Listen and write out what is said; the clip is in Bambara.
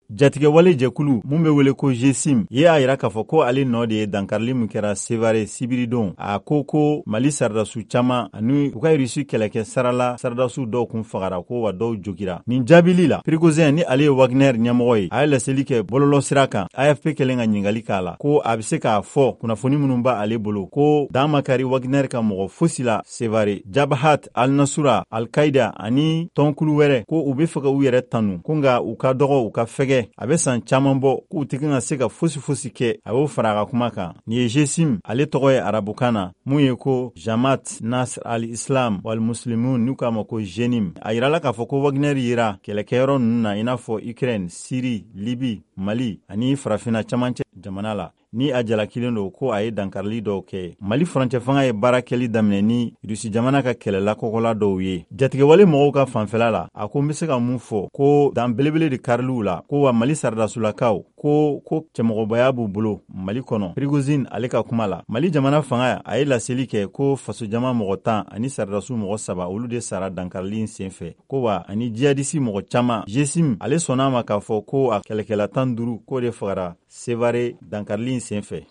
Jatigɛwale jɛkulu mun bɛ wele ko GSIM ye a yira k'a fɔ ko ale nɔ de ye dankarili min kɛra Sevare sibiridon. A ko Mali saridasiw caman ani u ka Rusi kɛlɛkɛ sarala saridasiw dɔw kun fagara ko wa dɔw jogira. Nin jaabili la Prigozhin ni ale ye Wagner ɲɛmɔgɔ ye a ye laseli kɛ bɔlɔlɔsira kan. AFP kɛlen ka ɲininkali k'a la ko a bɛ se k'a fɔ kunnafoni minnu b'a ale bolo ko dan ma kari Wagner ka mɔgɔ fosi la Sevare. Jabhat al-Nusra, Al-Qaida ani tɔnkulu wɛrɛ ko u bɛ fɛ ka u yɛrɛ tanu ko nka u ka dɔgɔ u ka fɛgɛ a bɛ san caman bɔ k'u tɛ ka se ka fosi kɛ a y'o fara a ka kuma kan. Nin ye GSIM ale tɔgɔ ye arabukan na mun ye ko Jamaat Nasr al-Islam wal Muslimun n'u k'a ma ko JENIM. A yirala k'a fɔ ko Wagner yera kɛlɛkɛyɔrɔ ninnu na i n'a fɔ Ukraine, Syrie, Libye, Mali ani farafinna camancɛ jamana la. Ni a jalakilen don ko a ye dankarili dɔw kɛ. Mali furancɛ fanga ye baara kɛli daminɛ ni Rusi jamana ka kɛlɛla kɔkɔla dɔw ye. Jatigɛwale mɔgɔw ka fanfɛla la a ko n bɛ se ka mun fɔ ko dan belebele de kariliw la ko wa Mali saridasulakaw ko cɛmɔgɔbaya b'u bolo Mali kɔnɔ. Prigozhin ale ka kuma la Mali jamana fanga a ye laseli kɛ ko fasojama mɔgɔ 10 ani saridasiw mɔgɔ 3 olu de sara dankarili senfɛ ko wa ani djihadisi mɔgɔ caman. GSIM ale sɔnna ma k'a fɔ ko a kɛlɛkɛla 15 ko de fagara Sevare dankarili senfɛ.